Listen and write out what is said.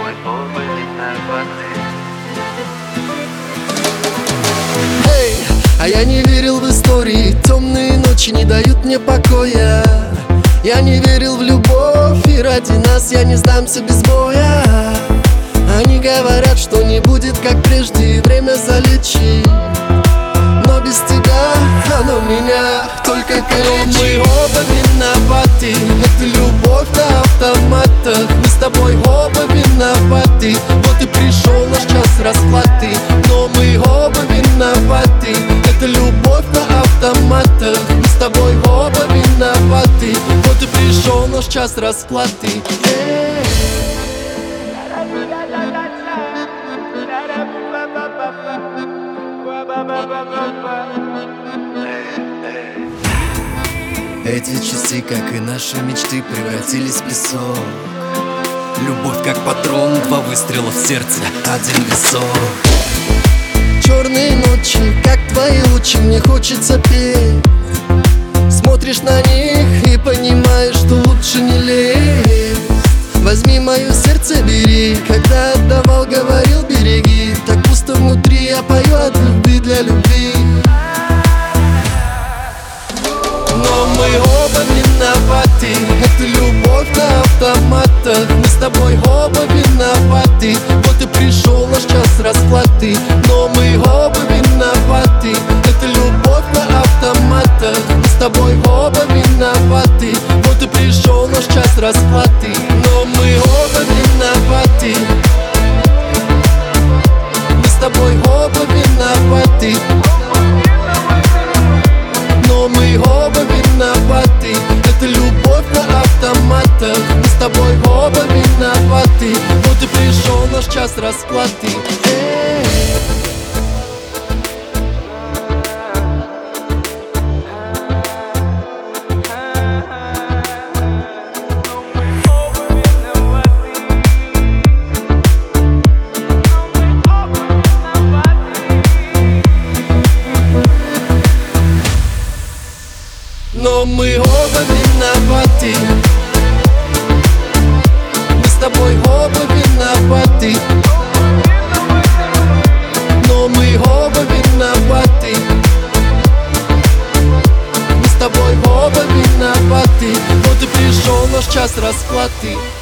тобой оба виноваты. Эй, а я не верил в истории, темные ночи не дают мне покоя. Я не верил в любовь, и ради нас я не сдамся без боя. Они говорят, что не будет как прежде, время залечит. Но без тебя оно меня только калечит. Мы оба виноваты, это любовь на автоматах. Мы с тобой оба виноваты, вот и пришел наш час расплаты. Но мы оба виноваты, это любовь на автоматах. Мы с тобой оба виноваты, вот и пришел наш час расплаты. Эти часы, как и наши мечты, превратились в песок. Любовь как патрон, два выстрела в сердце, один висок. Черные ночи, как твои лучи, мне хочется петь. Смотришь на них и понимаешь, что лучше не лезть. Возьми мое сердце, бери, когда отдавал, говорил, береги. Так пусто внутри, я пою от любви для любви. Но мы оба виноваты, это любовь на автоматах. Мы с тобой оба виноваты, вот и пришел наш час расплаты. Но мы оба виноваты, это любовь на автоматах. Мы с тобой оба виноваты, вот и пришел наш час расплаты. Но мы оба виноваты, мы с тобой оба виноваты. Но мы оба виноваты, это любовь на автоматах. Мы с тобой оба виноваты, вот и пришел наш час расплаты. Но мы оба виноваты, мы с тобой оба виноваты. Но мы оба виноваты, мы с тобой оба виноваты. Вот и пришел наш час расплаты.